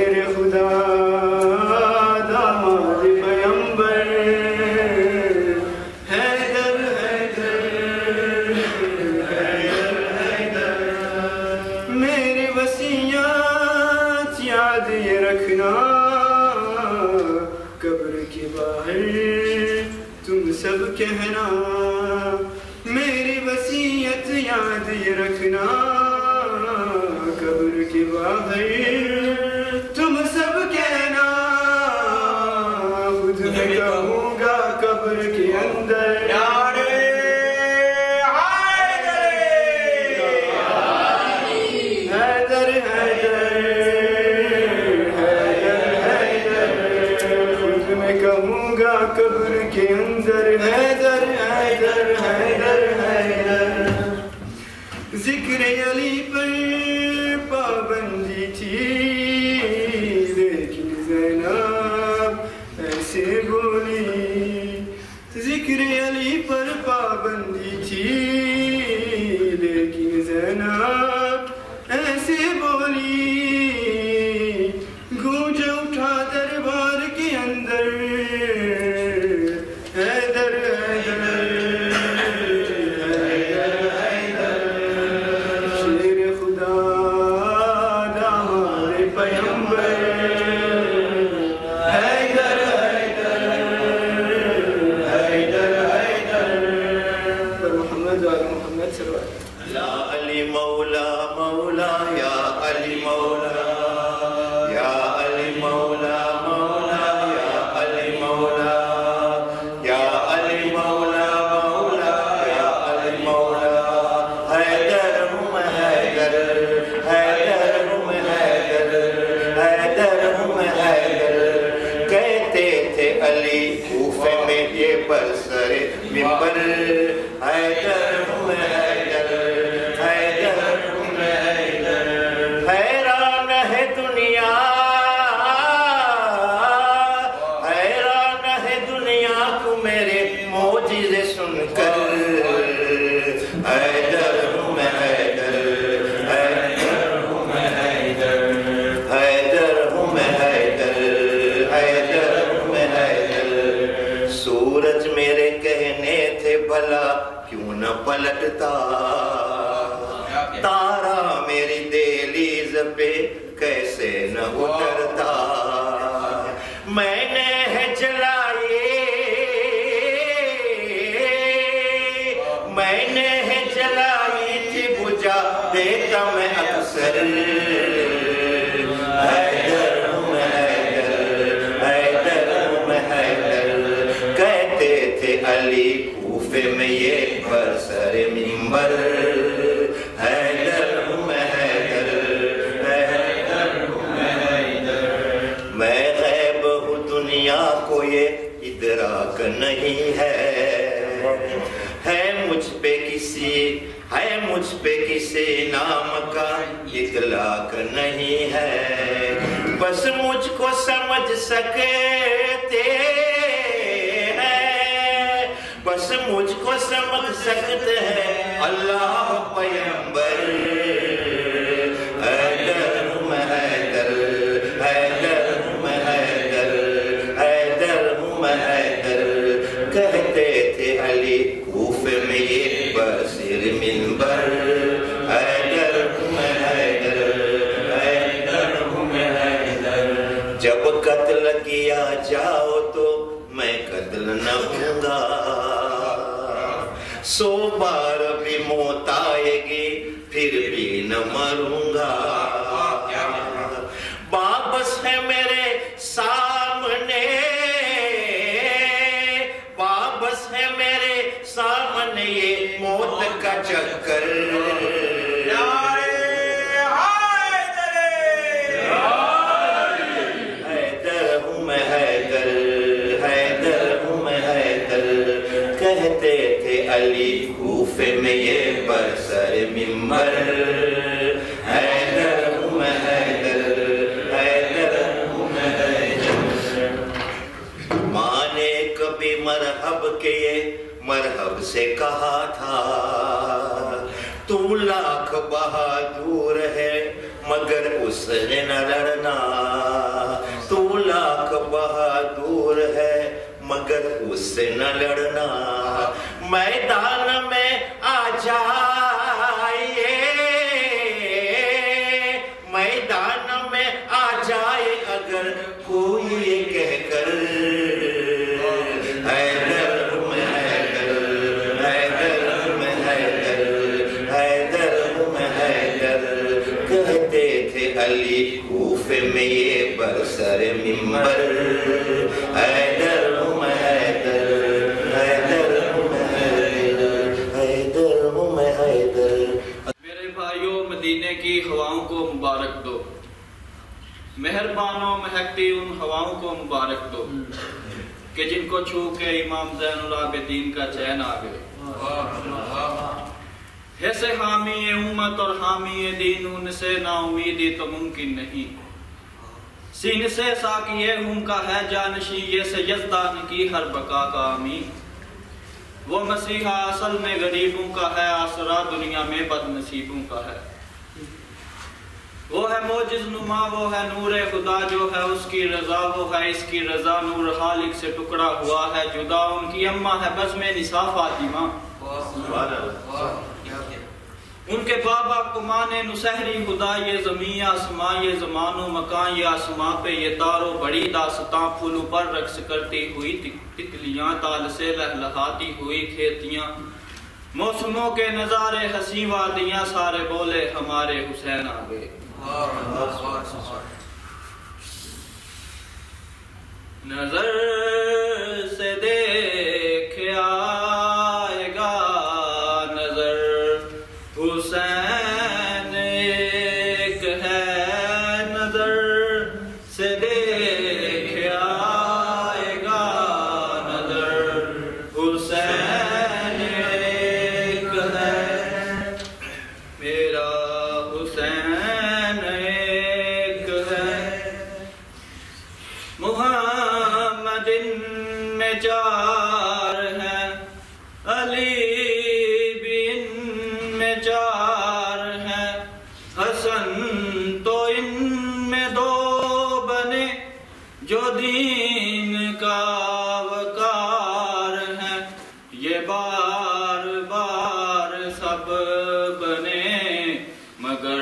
شیر خدا داماد پیمبر حیدر حیدر حیدر میری وصیت یاد یہ رکھنا قبر کے باہر تم سب کہنا میری وصیت یاد یہ رکھنا قبر کے باہر تم سب کہنا خود میں کہوں گا قبر کے اندر حیدر حیدر حیدر خود میں کہوں گا قبر کے اندر حیدر حیدر حیدر حیدر ذکر علی پر پابندی تھی لیکن زینب ایسے بولی ذکر علی پر پابندی تھی لیکن زینب ایسے بولی گونج اٹھا دربار کے اندر حیدر حیدر پلٹتا تارا میری دہلیز پہ کیسے نہ اترتا میں نے ہے جلائے میں نے ہے جلائی تھی بجھا دیتا میں اکثر حیدر ہوں میں حیدر حیدر ہوں میں حیدر کہتے تھے علی کوفے میں یہ پر سر منبر حیدر ہوں میں حیدر حیدر ہوں میں حیدر میں غیب ہوں دنیا کو یہ ادراک نہیں ہے مجھ پہ کسی نام کا اطلاق نہیں ہے بس مجھ کو سمجھ سکتے بس مجھ کو سمجھ سکتے ہیں اللہ پیغمبر حیدر ہوں میں حیدر حیدر ہوں میں حیدر حیدر ہوں میں حیدر کہتے تھے علی کوفے میں یہ بصیر منبر حیدر ہوں میں حیدر حیدر ہوں میں حیدر جب قتل کیا جاؤ تو میں قتل نہ ہوں گا 100 بار بھی موت آئے گی پھر بھی نہ مروں گا واپس ہے میرے سامنے واپس ہے میرے سامنے یہ موت کا چکر حیدر ہوں میں حیدر حیدر ہوں میں حیدر کہتے تھے علی کوفے میں یہ برسر منبر حیدر ہوں میں حیدر حیدر ہوں میں حیدر ماں نے کبھی مرحب کے یہ مرحب سے کہا تھا تم لاکھ بہادر ہے مگر اس نے نہ لڑنا. تو لاکھ بہادر ہے مگر اس سے نہ لڑنا. میدان میں آ جائے، میدان میں آ جائے اگر کوئی یہ کہہ کر حیدر میں حیدر، حیدر میں حیدر، حیدر میں حیدر. کہتے تھے علی کوفے میں یہ برسر منبر، حیدر میں حیدر، حیدر میں حیدر، حیدر میں حیدر. میرے بھائیوں، مدینے کی ہواؤں کو مبارک دو، مہربانوں مہکتی ان ہواؤں کو مبارک دو کہ جن کو چھو کے امام زین العابدین کا چین آ گئے. ایسے حامی امت اور حامی دین ان سے نا امیدی تو ممکن نہیں. سین سے ساکیے ہم کا ہے جانشی، یہ سے یزدان کی ہر بقا کا امین. وہ مسیحا اصل میں غریبوں کا ہے، آسرا دنیا میں بد نصیبوں کا ہے. وہ ہے معجز نما، وہ ہے نور خدا، جو ہے اس کی رضا وہ ہے اس کی رضا. نور خالق سے ٹکڑا ہوا ہے جدا، ان کی اماں ہے بزم نساء فاطمہ. ان کے بابا کمان نسہری خدا. یہ زمین آسماں، یہ زمان و مکان، یہ آسماں پہ یہ تارو بڑی داستاں. پھولوں پر رقص کرتی ہوئی تکلیاں، تال سے لہلہاتی ہوئی کھیتیاں. موسموں کے نظارے حسین وادیاں، سارے بولے ہمارے حسین آ گئے. نظر سے دیکھ آئے گا نظر، حسین ایک ہے. نظر سے دیکھ آئے گا نظر، حسین ایک ہے. میرا حسین ایک ہے. محمد ان میں چار ہیں، علی بھی ان میں چار ہیں، حسن تو ان میں دو بنے جو دین کا وقار ہیں. یہ بار بار سب بنے مگر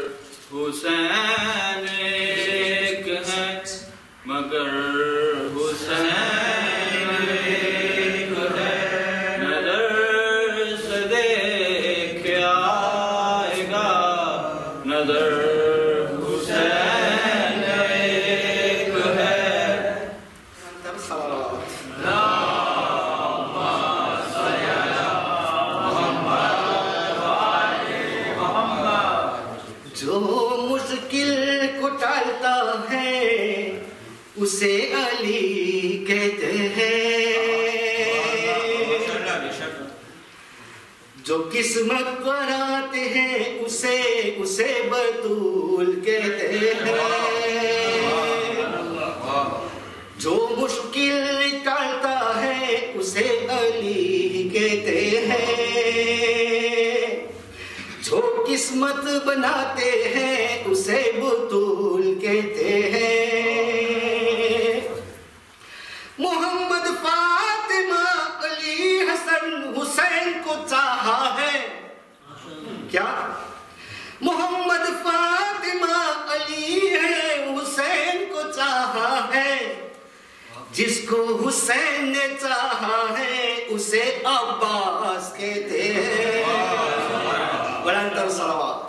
حسین ایک ہے، مگر حسین ایک ہے. نظر سے دیکھ آئے گا نظر، حسین ایک ہے. جو مشکل کو ٹالتا ہے اسے علی کہتے ہیں، جو قسمت بناتے ہیں اسے بطول کہتے ہیں. جو مشکل ٹالتا ہے اسے علی کہتے ہیں، جو قسمت بناتے ہیں اسے بطول کہتے ہیں. محمد فاطمہ علی حسن حسین کو چاہا ہے کیا؟ محمد فاطمہ علی ہے حسین کو چاہا ہے. جس کو حسین نے چاہا ہے اسے عباس کہتے ہیں. بلند تر صلوات.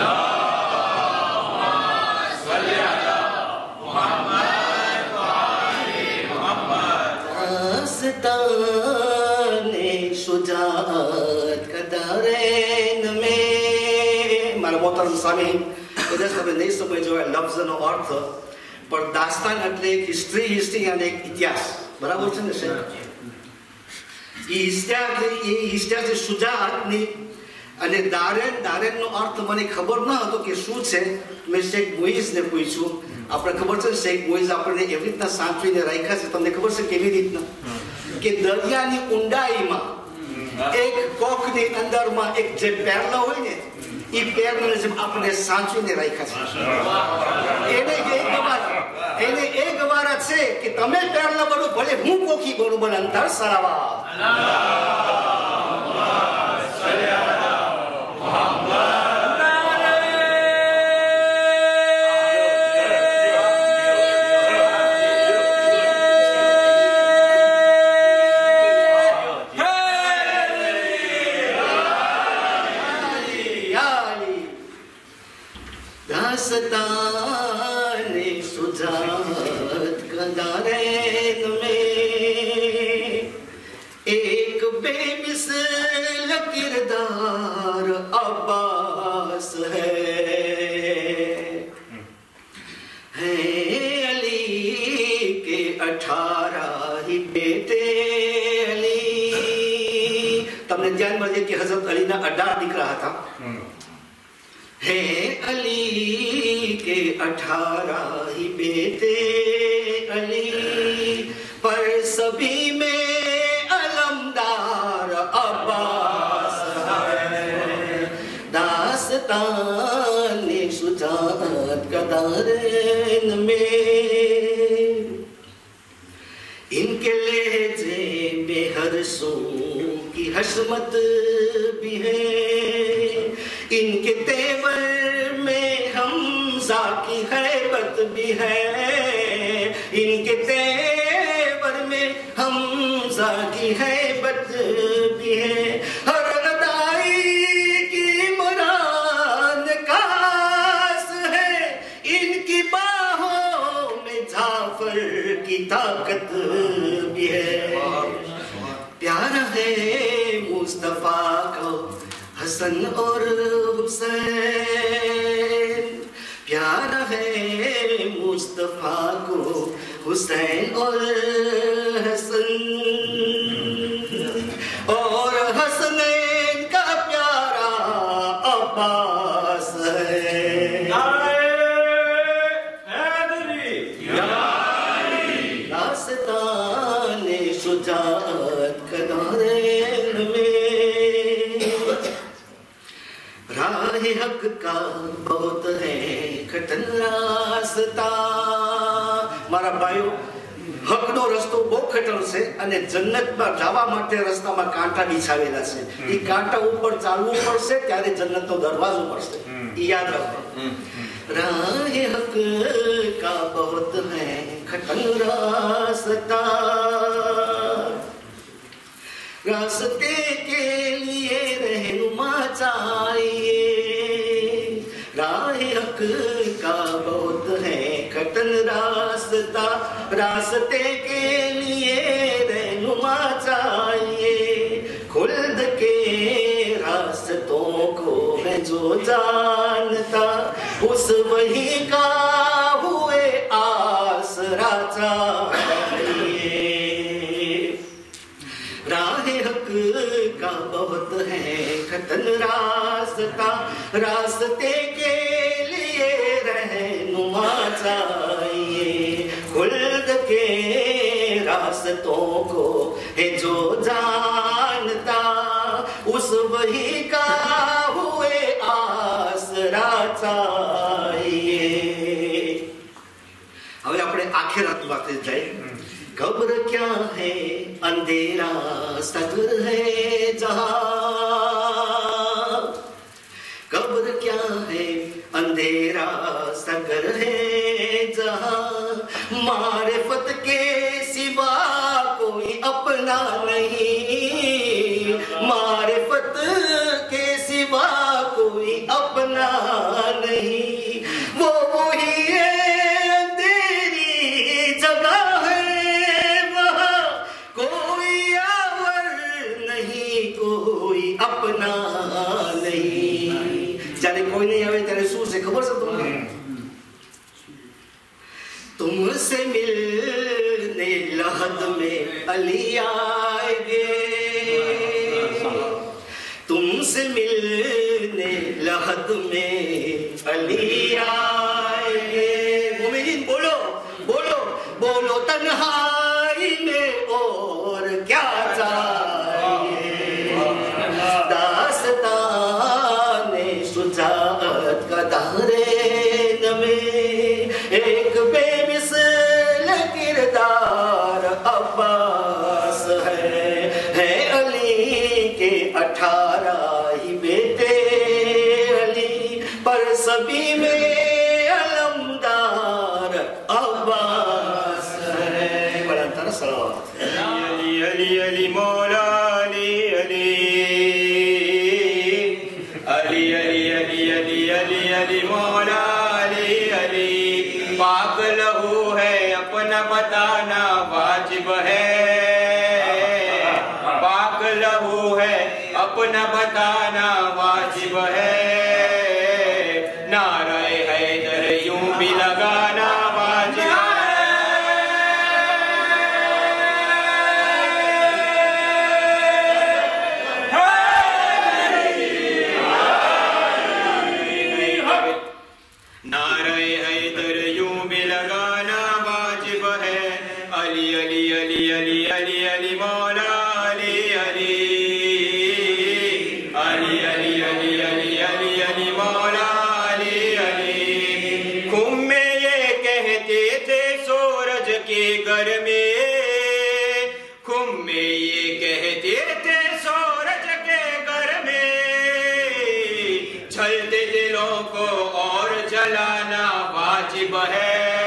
داستان شجاعت کا دارین میں. ہمارے محترم سامعین، ادھر سب نہیں سمجھو ہے لفظ و ارتھ پر داستان એટલે એક હિસ્ટ્રી અને એક ઇતિહાસ. બરાબર છે ને સાહેબ? એ ઇતિહાસ શુજાઅતની અને દારેનનો અર્થ મને ખબર ન હતો કે શું છે. મેં શેખ મોઈઝને પૂછ્યું. આપણે ખબર છે શેખ મોઈઝ આપણને એવી રીતના સાચવીને રાખ્યા છે. તમને ખબર છે કેવી રીતના? કે દરિયાની ઊંડાઈમાં એક કોખની અંદરમાં એક જે પેરલો હોય ને એ પેરને જેમ આપણે સાચવીને રાખ્યા છે. એને એ ગવારા છે કે તમે પેરના બનો ભલે હું કોખી બનું બન અંતર સરાવા. दास्ताने सुजात कदारैन में एक बेमिसल किरदार अब्बास है अली के 18 ही बेटे अली. તમને ધ્યાનમાં છે કે હઝરત અલીના 18 દીકરા હતા. है अली के 18 ही बेटे अली पर सभी में अलमदार अब्बास है. दास्तान शुजाअत कदारैन में इनके लहजे में हर सू की हशमत भी है. इनके तेवर में हमजा की हैबत भी है. इनके तेवर में हमजा की हैबत भी है. हर अदाई की मुराद कास है. इनकी बाहों में जाफर की ताकत भी है. प्यारा है मुस्तफा को हसन और हुसैन. प्यारा है मुस्तफा को हुसैन और हसन. और हसनैन का प्यारा अब्बास है. दास्ताने शुजाअत कदारैन में राह हक का बहुत है कठिन रास्ता. મારા ભાઈઓ, હકનો રસ્તો બહુ કઠણ છે અને જન્નતમાં જવા માટે રસ્તામાં કાંટા બિછાવેલા છે. એ કાંટા ઉપર ચાલવું પડશે ત્યારે જન્નતનો દરવાજો મળશે. એ યાદ રાખો. राह हक का बहुत है कठिन रास्ता. रास्ते के लिए रहनुमा चाहिए. राह हक का बहुत है कठिन रास्ता. रास्ते के लिए रहनुमा चाहिए. खुल्द के रास्तों को है जो जानता उस वही का हुए आसरा चाहिए. राह हक का बहुत है कठिन रास्ता. रास्ते के लिए रहनुमा चाहिए. खुल्द के रास्तों को है जो जानता उस वही का हुए आसरा चाहिए. હવે આપણે આખિરત વાતે જાય. कब्र क्या है अंधेरा सगर है जहां. कब्र क्या है अंधेरा सगर है जहां. मारिफत के सिवा कोई अपना नहीं. मारिफत के सिवा कोई अपना नहीं. वो वही है अंधेरी जगह है. वहाँ कोई आवर नहीं कोई अपना नहीं. જ્યારે કોઈ નહીં આવે ત્યારે શું છે ખબર છે તમને? तुमसे मिलने लहद में अली आएंगे. तुमसे मिलने लहद में अली आएंगे. मोमिनीन बोलो बोलो बोलो तन्हाई में और क्या चाहिए. दास्ताने शुजा عباس ہے علی کے 18 ہی بیٹے علی پر سبھی میں علمدار عباس ہے. بڑا طرح صلوات. علی علی علی مولا علی علی علی علی علی علی علی علی مولا علی علی. پاک لہو ہے اپنا بتانا واجب ہے. پاک لہو ہے اپنا بتانا واجب ہے. نعرہ حیدر یوں بھی لگانا واجب ہے. نعرہ حیدر یوں بھی لگانا واجب ہے. علی علی علی علی علی علی مولا علی علی علی علی علی علی علی علی مولا علی علی. خم میں یہ کہتے تھے سورج کے گھر میں. خم میں یہ کہتے تھے سورج کے گھر میں. چھلتے دلوں کو اور جلانا واجب ہے.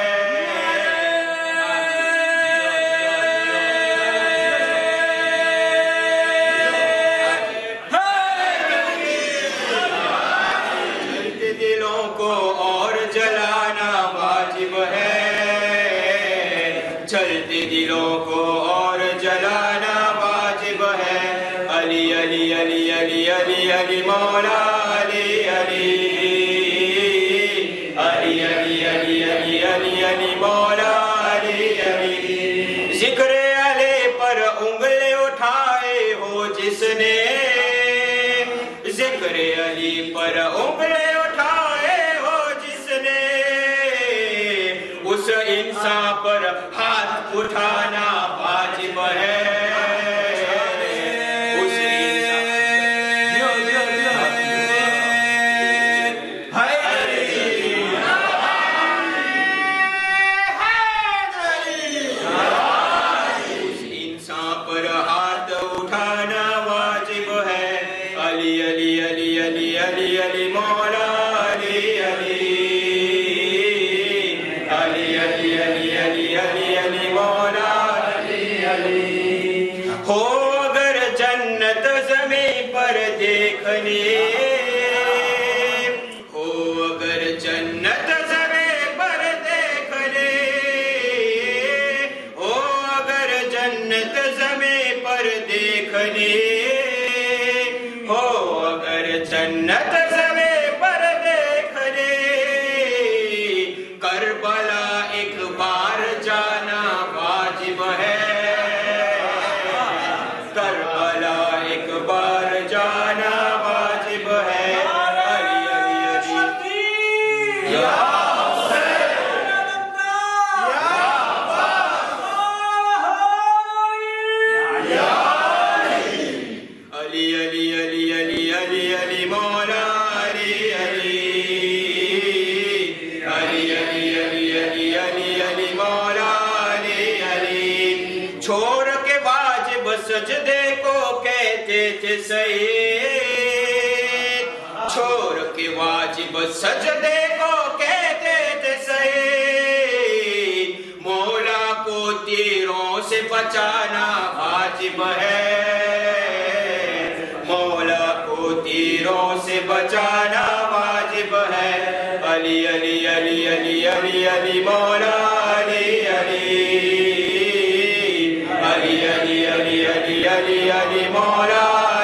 چھلتے دلوں کو اور جلانا واجب ہے. چھلتے دلوں کو اور جلانا واجب ہے. علی علی علی علی علی علی مولا علی علی علی علی علی علی علی علی مولا علی علی. ذکر علی پر انگلی اٹھائے ہو جس نے. ذکر علی پر انگلی اٹھائے ہو جس نے. اس انسان پر ہاتھ اٹھانا واجب ہے. جنت زمیں پر دیکھنے کربلا ایک بار جانا واجب ہے. کربلا ایک بار جانا واجب ہے. علی علی علی یا سجدے کو کہتے تھے سید. چھوڑ کے واجب سجدے کو کہتے تھے سید. مولا کو تیروں سے بچانا واجب ہے. مولا کو تیروں سے بچانا واجب ہے. علی علی علی علی علی علی مولا علی علی علی علی علی علی علی علی مولا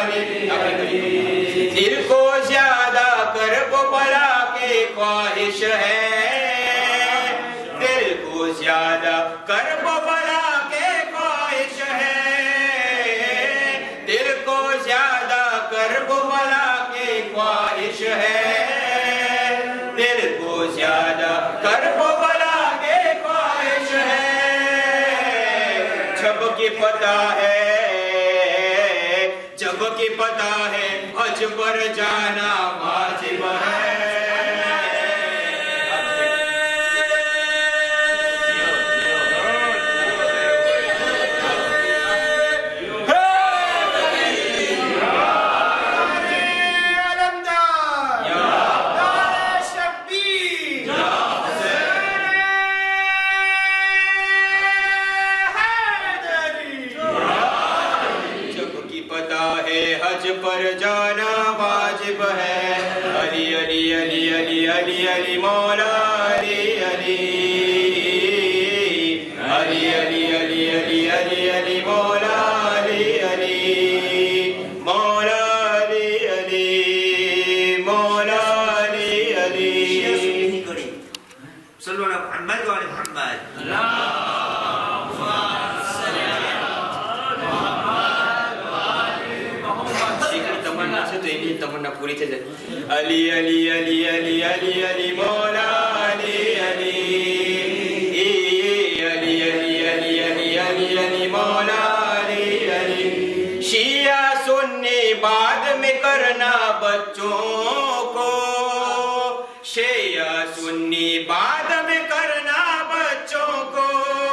علی. دل کو زیادہ کرب بلا کی خواہش ہے. دل کو زیادہ کرب بلا کی خواہش ہے. دل کو زیادہ کرب بلا کی خواہش ہے. دل کو زیادہ کرب بلا کی خواہش ہے. جب کی پتہ ہے جب کی پتہ ہے حج پر جانا واجب ہے. علی علی مولا علی علی علی علی علی علی علی علی مولا علی علی مولا علی علی مولا علی علی صلوا على محمد وعلى محمد. تمنا پوری تھی علی علی علی علی علی علی مولا علی علی علی علی علی علی علی علی مولا علی علی شیعہ سنی بعد میں کرنا بچوں کو شیعہ سنی بعد میں کرنا بچوں کو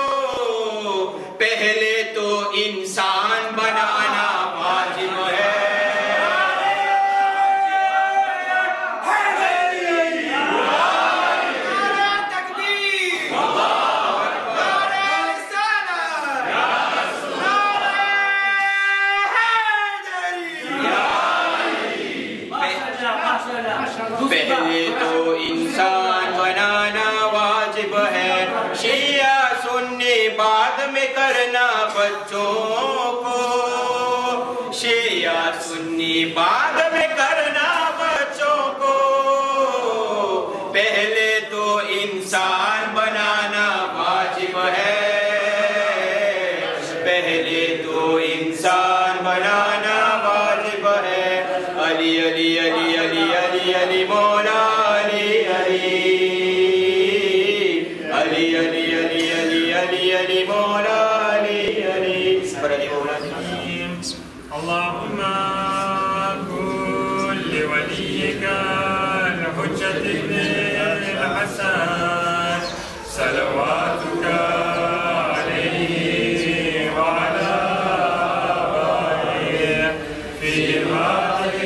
پہلے تو انسان بنانا واجب ہے پہلے تو انسان بنانا واجب ہے شیعہ سنی بعد میں کرنا بچوں کو شیعہ سنی بعد میں کرنا بچوں کو پہلے تو انسان بنانا واجب ہے پہلے تو انسان بنانا واجب ہے علی علی علی علی علی علی مولا علی علی علی علی علی علی علی علی مولا علی علی پر علی مولا اللهم كن لوليك الحجة ابن الحسن صلواتك عليه وعلى آله في هذه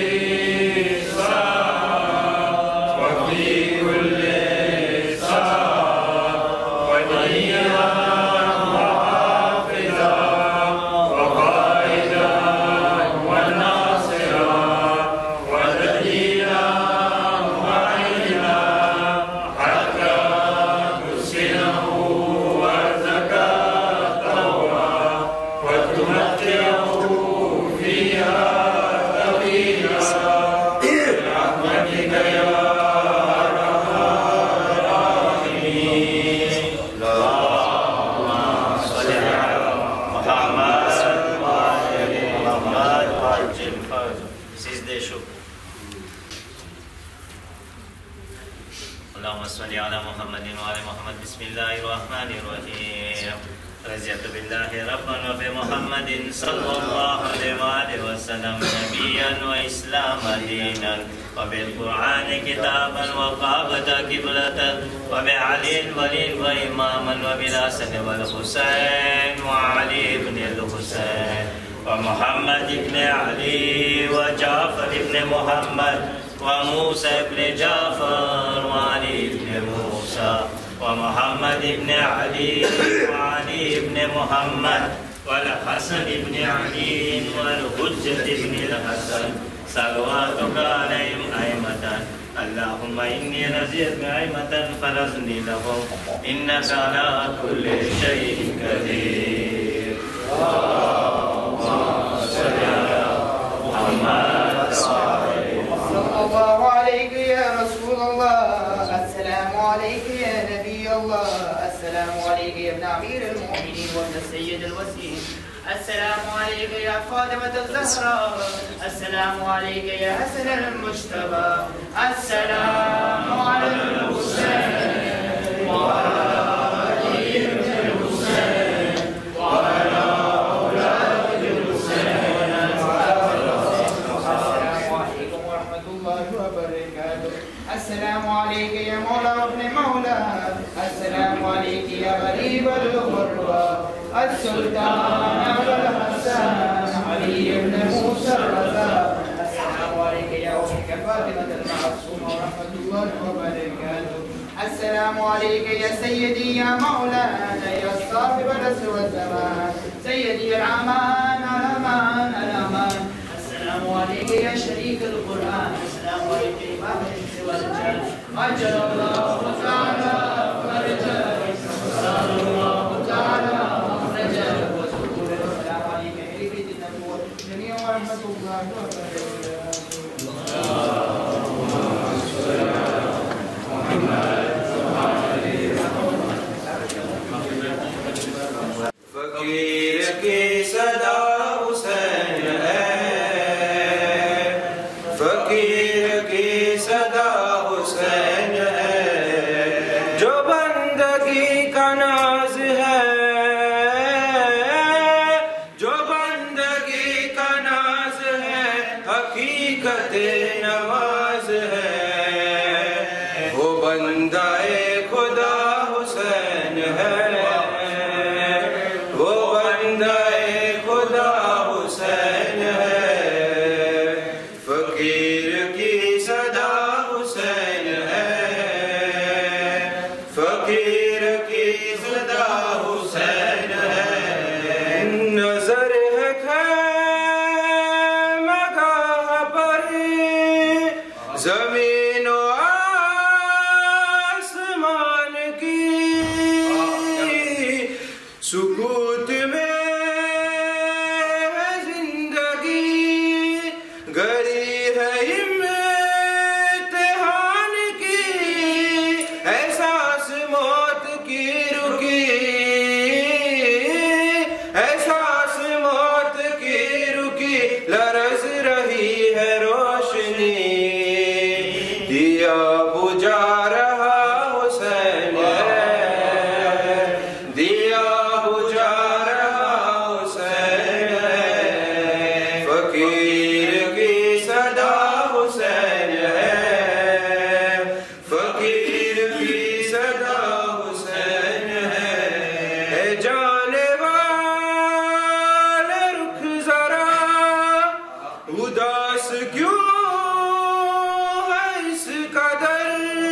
الساعة وفي كل ساعة وليا وحافظا وقائدا وناصرا ودليلا معينا حتى تسكنه أرضك طوعا وتمتعه فيها طويلا برحمتك يا أرحم الراحمين. اللهم صل على محمد وعلى محمد وعجل فرجه. سجدة شكر. اللهم صل على محمد وعلى محمد. بسم الله الرحمن الرحيم. رضيت بالله ربا وبمحمد صلى الله عليه وسلم نبيا وإسلاما دينا وبالقرآن كتابا وقابة قبلة وبعلي ولي وإماما وبالحسن والحسين وعلي بن الحسين ومحمد بن علي وجعفر بن محمد وموسى بن جعفر وعلي بن موسى ومحمد بن علي وعلي بن محمد والحسن بن علي والحجة بن الحسن صلواتك عليهم أئمة. اللهم إني نذيرك أئمة فرزني لهم إنك على كل شيء قدير. اللهم صل على محمد صلى الله عليك يا رسول الله. السلام عليك يا نبي الله. السلام عليك يا ابن أمير المؤمنين وابن السيد الوسيم. السلام عليك يا فاطمة الزهراء. السلام عليك يا حسن المجتبى. السلام على الحسين وعلى علي بن الحسين وعلى أولاد الحسين. السلام عليكم ورحمة الله وبركاته. السلام عليك يا مولا وابن مولا. السلام عليك يا غريب الغربة. السلطان أبو الحسن علي بن موسى الرضا. السلام عليك يا أختك فاطمة المعصومة ورحمة الله وبركاته. السلام عليك يا سيدي يا مولانا يا صاحب العصر والزمان سيدي الأمان الأمان الأمان. السلام عليك يا شريك القرآن. السلام عليك يا إمام الإنس والرجال عجل الله تعالى فرجه وسلام الله تعالى فرجه وسرور السلام عليك يا بيت النبوة جميع ورحمة الله وبركاته. فقیر کی صدا حسین ہے، فقیر کی صدا حسین ہے، جو بندگی کا ناز ہے، جو بندگی کا ناز ہے، حقیقت نواز ہے، وہ بندہ خدا حسین ہے، وہ بندہ خدا حسین ہے، فقیر کی صدا حسین ہے، فقیر کی صدا حسین ہے، نظر ہے خیمہ گاہ پر زمین و آسمان کی، سکوت میں ہے زندگی، گری ہے امتحان کی، احساس موت کی رکی، احساس موت کی رکی، لرز رہی ہے روشنی، دیا بجھا رہا حسین ہے، دیا بجھا رہا حسین ہے، فقیر کی صدا حسین ہے، فقیر کی صدا حسین ہے، جانے والے رخ ذرا اداس کیوں ہے اس قدر،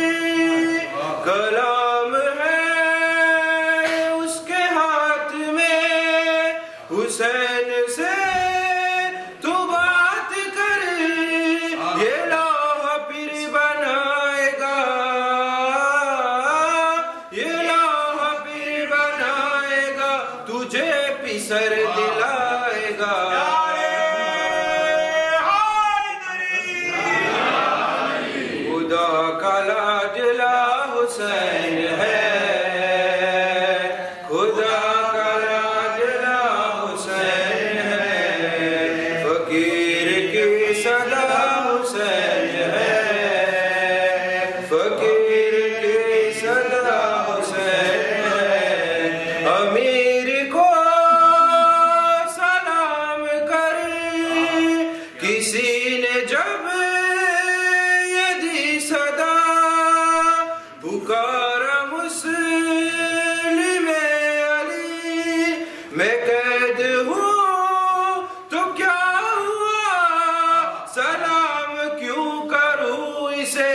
کلام ہے اس کے ہاتھ میں، حسین سے تو بات کر، یہ لوح پھر بنائے گا، یہ لوح پھر بنائے گا، تجھے پسر دلائے گا، خدا کا لاڈلا حسین ہے، خدا کا لاڈلا حسین ہے، فقیر کی صدا حسین ہے، فقیر کی صدا حسین ہے، امیر کو سلام کر، کسی نے جب یہ دی صدا، پکارا مسلم علی، میں قید ہوں تو کیا ہوا، سلام کیوں کروں اسے،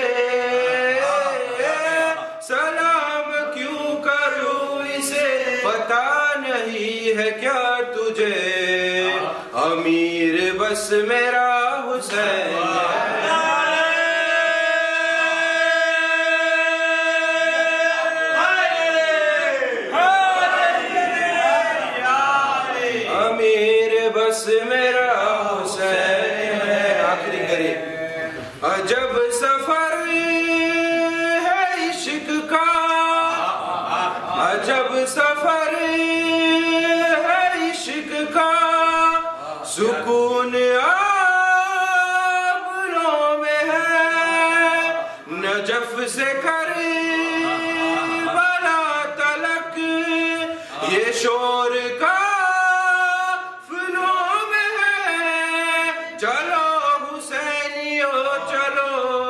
سلام کیوں کروں اسے، پتہ نہیں ہے کیا تجھے، امیر بس میرا حسین ہے، امیر بس میرا حسین ہے، آخری کرے، عجب سفر ہے عشق کا، عجب سفر ہے عشق کا، سکون آبروں میں ہے، نجف سے کربلا تلک، یہ شور کا چلو حسینیو چلو،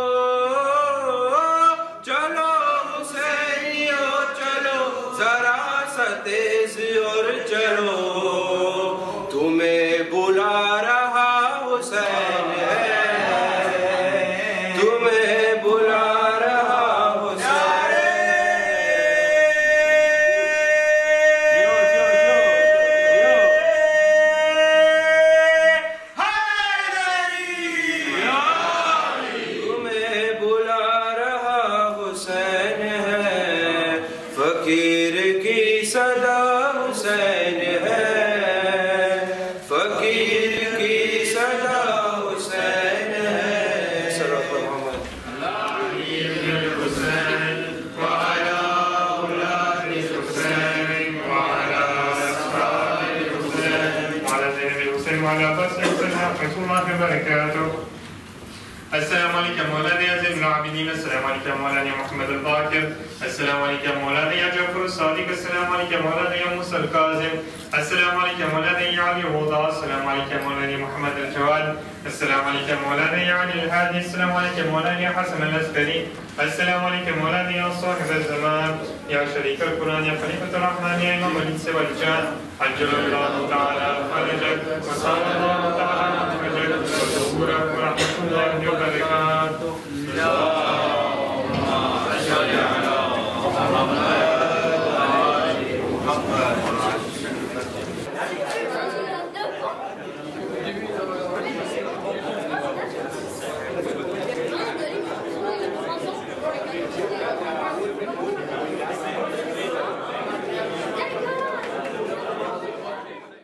چلو حسینیو چلو، ذرا سا تیز اور چلو، تمہیں بلا رہا حسین ہے، تمہیں بلا رہا حسین صدا حسین ہے، فقیر کی صدا حسین ہے. صدق محمد. السلام عليك مولانا يا زين العابدين. السلام عليك مولانا يا محمد الباقر. السلام عليك مولانا يا جعفر الصادق. السلام عليك مولانا يا موسى الكاظم. السلام عليك مولانا يا علي الوضاء. السلام عليك مولانا يا محمد الجواد. السلام عليك مولانا يا علي الهادي. السلام عليك مولانا يا حسن العسكري. السلام عليك مولانا يا صاحب الزمان يا شريك القرآن يا خليفة الرحمن يا إمام الإنس والجان. عجل الله تعالى فرجك وصلى الله تعالى على وجهك وظهورك ورحمة الله وبركاته.